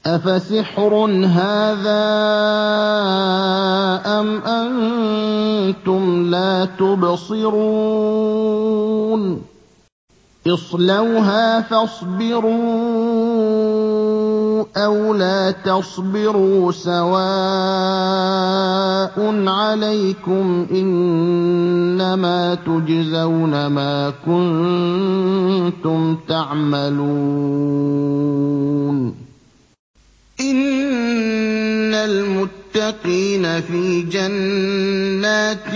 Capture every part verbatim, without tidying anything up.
أَفَسِحْرٌ هَٰذَا أَمْ أَنتُمْ لَا تُبْصِرُونَ اصْلَوْهَا فَاصْبِرُوا أَوْ لَا تَصْبِرُوا سَوَاءٌ عَلَيْكُمْ ۖ إِنَّمَا تُجْزَوْنَ مَا كُنتُمْ تَعْمَلُونَ إِنَّ الْمُتَّقِينَ فِي جَنَّاتٍ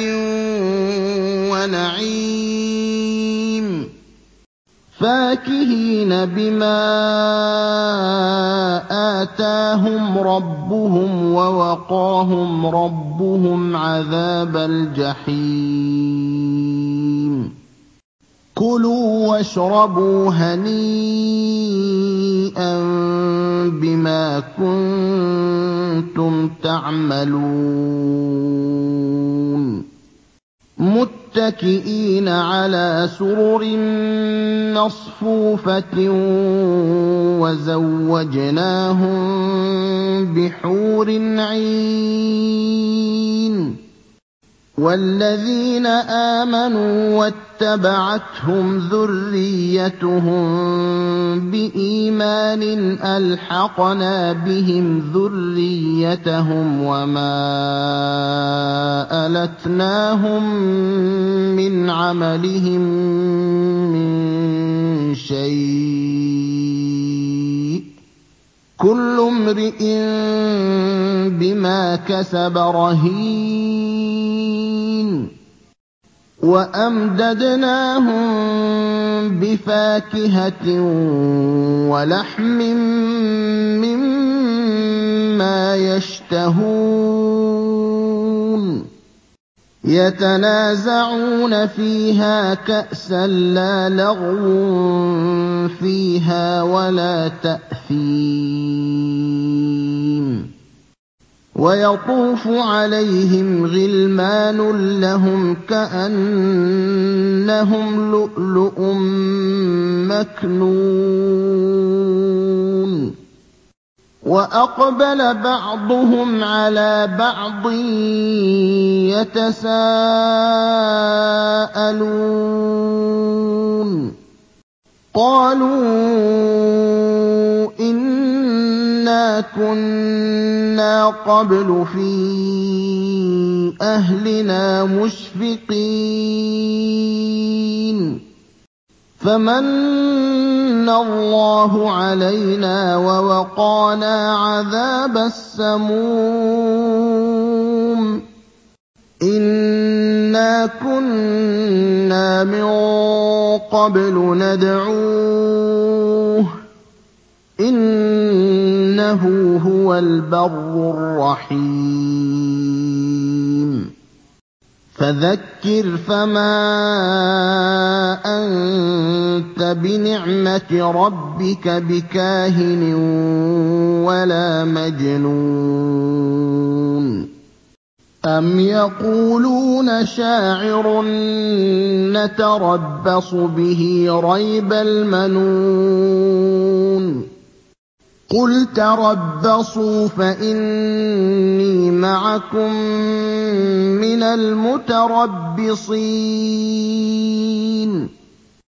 وَنَعِيمٍ فَاكِهِينَ بِمَا آتَاهُمْ رَبُّهُمْ وَوَقَاهُمْ رَبُّهُمْ عَذَابَ الْجَحِيمِ كُلُوا وَاشْرَبُوا هَنِيئًا بِمَا كُنتُمْ تَعْمَلُونَ مُتَّكِئِينَ عَلَىٰ سُرُرٍ مَّصْفُوفَةٍ وَزَوَّجْنَاهُم بِحُورٍ عِينٍ وَالَّذِينَ آمَنُوا وَاتَّبَعَتْهُمْ ذُرِّيَّتُهُم بِإِيمَانٍ أَلْحَقْنَا بِهِمْ ذُرِّيَّتَهُمْ وَمَا أَلَتْنَاهُم مِّنْ عَمَلِهِم مِّن شَيْءٍ ۚ كُلُّ امْرِئٍ بِمَا كَسَبَ رَهِينٌ وَأَمْدَدْنَاهُم بِفَاكِهَةٍ وَلَحْمٍ مِّمَّا يَشْتَهُونَ يَتَنَازَعُونَ فِيهَا كَأْسًا لَّا لَغْوٌ فِيهَا وَلَا تَأْثِيمٌ وَيَطُوفُ عَلَيْهِمْ غِلْمَانٌ لَّهُمْ كَأَنَّهُمْ لُؤْلُؤٌ مَّكْنُونٌ وَأَقْبَلَ بَعْضُهُمْ عَلَىٰ بَعْضٍ يَتَسَاءَلُونَ قَالُوا إِنَّا كُنَّا قَبْلُ فِي أَهْلِنَا مُشْفِقِينَ فَمَنَّ اللَّهُ عَلَيْنَا وَوَقَانَا عَذَابَ السَّمُومِ إِنَّا كُنَّا مِن قَبْلُ نَدْعُوهُ ۖ إِنَّهُ هُوَ الْبَرُّ الرَّحِيمُ فَذَكِّرْ فَمَا أَنتَ بِنِعْمَةِ رَبِّكَ بِكَاهِنٍ وَلَا مَجْنُونٍ أَمْ يَقُولُونَ شَاعِرٌ نَّتَرَبَّصُ بِهِ رَيْبَ الْمَنُونِ قُلْ تَرَبَّصُوا فَإِنِّي مَعَكُم مِّنَ الْمُتَرَبِّصِينَ